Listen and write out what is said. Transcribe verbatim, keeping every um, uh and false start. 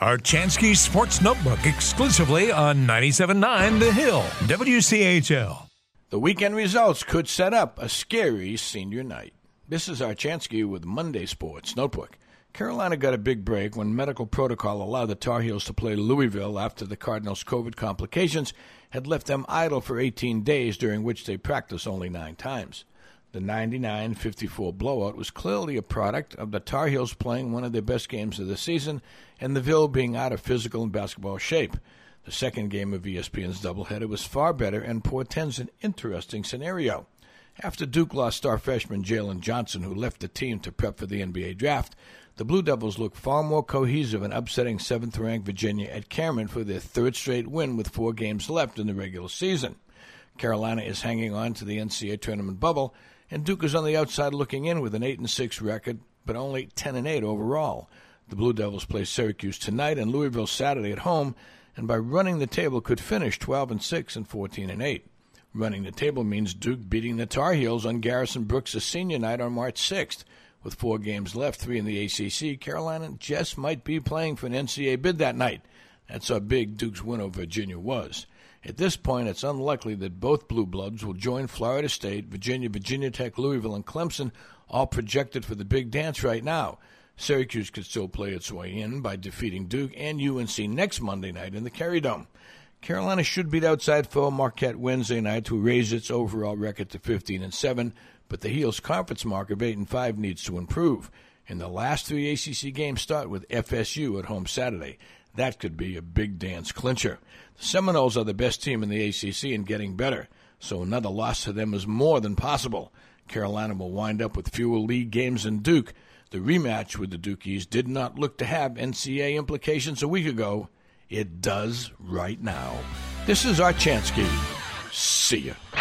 Archansky Sports Notebook exclusively on ninety-seven point nine The Hill, W C H L. The weekend results could set up a scary senior night. This is Archansky with Monday Sports Notebook. Carolina got a big break when medical protocol allowed the Tar Heels to play Louisville after the Cardinals' COVID complications had left them idle for eighteen days, during which they practiced only nine times. The ninety-nine fifty-four blowout was clearly a product of the Tar Heels playing one of their best games of the season and the Ville being out of physical and basketball shape. The second game of E S P N's doubleheader was far better and portends an interesting scenario. After Duke lost star freshman Jalen Johnson, who left the team to prep for the N B A draft, the Blue Devils look far more cohesive in upsetting seventh-ranked Virginia at Cameron for their third straight win with four games left in the regular season. Carolina is hanging on to the N C double A tournament bubble, and Duke is on the outside looking in with an eight and six record, but only ten and eight overall. The Blue Devils play Syracuse tonight and Louisville Saturday at home, and by running the table could finish twelve and six and fourteen and eight. Running the table means Duke beating the Tar Heels on Garrison Brooks' senior night on March sixth. With four games left, three in the A C C, Carolina just might be playing for an N C double A bid that night. That's how big Duke's win over Virginia was. At this point, it's unlikely that both Blue Bloods will join Florida State, Virginia, Virginia Tech, Louisville, and Clemson, all projected for the big dance right now. Syracuse could still play its way in by defeating Duke and U N C next Monday night in the Kerry Dome. Carolina should beat outside foe Marquette Wednesday night to raise its overall record to fifteen and seven, but the Heels' conference mark of eight and five needs to improve. And the last three A C C games start with F S U at home Saturday. That could be a big dance clincher. The Seminoles are the best team in the A C C and getting better, so another loss to them is more than possible. Carolina will wind up with fewer league games than Duke. The rematch with the Dukies did not look to have N C double A implications a week ago. It does right now. This is Archansky. See ya.